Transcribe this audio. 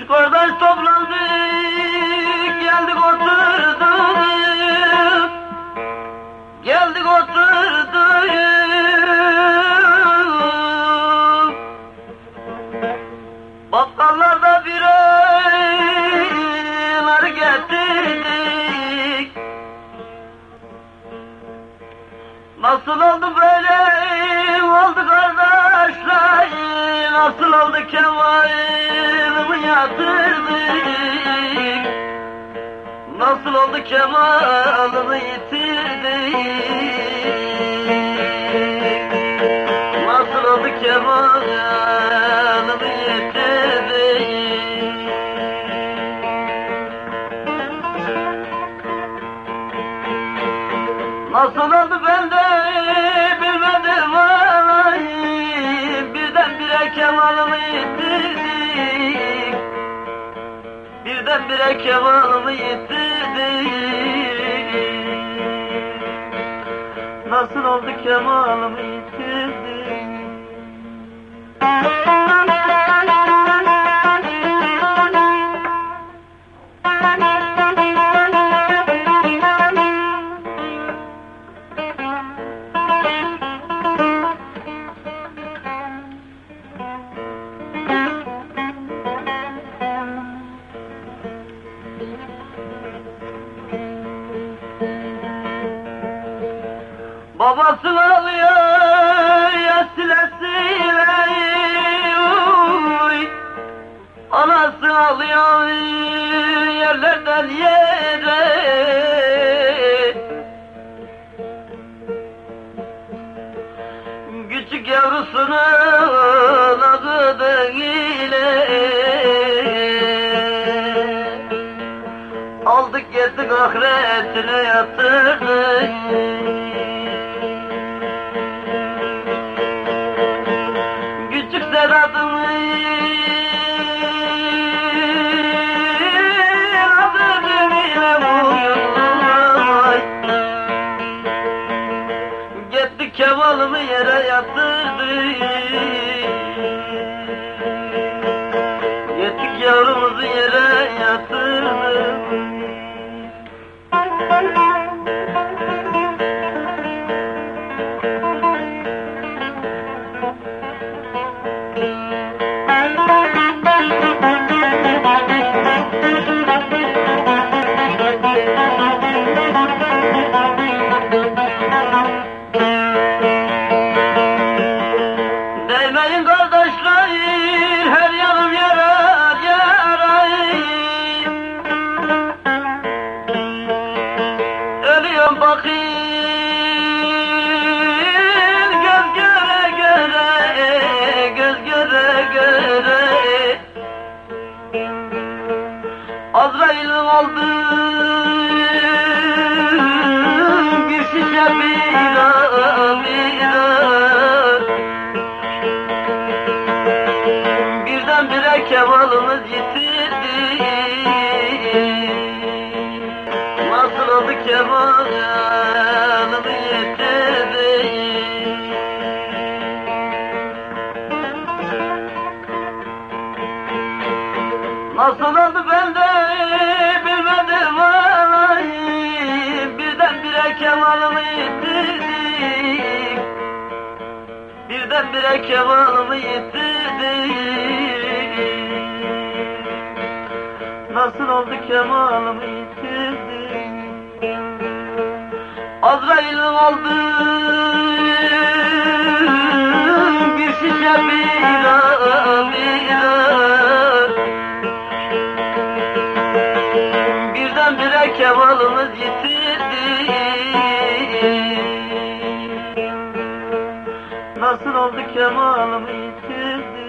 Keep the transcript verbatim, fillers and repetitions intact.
Üç kardeş toplandık, geldik oturduk, geldik oturduk. Bakkallarda biralar getirdik. Nasıl oldu böyle, oldu kardeşler, nasıl oldu Kemal'ımı yatırdık, nasıl oldu Kemal'ımı yitirdik, nasıl oldu Kemal'ımı yitirdik. Nasıl oldu ben de bilmedim vallahi, birdenbire Kemal'ımı yitirdik, birdenbire Kemal'ımı yitirdik. Nasıl oldu Kemal'ımı yitirdik? Babası ağlıyor ya sile sile, uy. Anası ağlıyor yerlerden yere. Küçük yavrusunun adı ile aldık gittik ahiretine yatırdık. Küçük Sedat'ın adını bile vurdular. Gittik Kemal'ımı yere yatırdık, gittik yavrumuzu yere yatırdık. Değmeyin kardeşler, her yanım yarar yarar. Ölüyorum bakayım göz göre göre, göz göre göre. Azrail'in aldı bir şişe bira bira. Birdenbire Kemal'ımız yitirdi, nasıl oldu Kemal'ımı yitirdi. Nasıl oldu ben de bilmedim vallahi, birdenbire Kemal'ımı yitirdik, birdenbire Kemal'ımı yitirdik. Nasıl oldu Kemal'ımı yitirdik? Azrail'in aldı bir şişe bira bira. Birdenbire Kemal'ımız yitirdi, nasıl oldu Kemal'ımı yitirdi?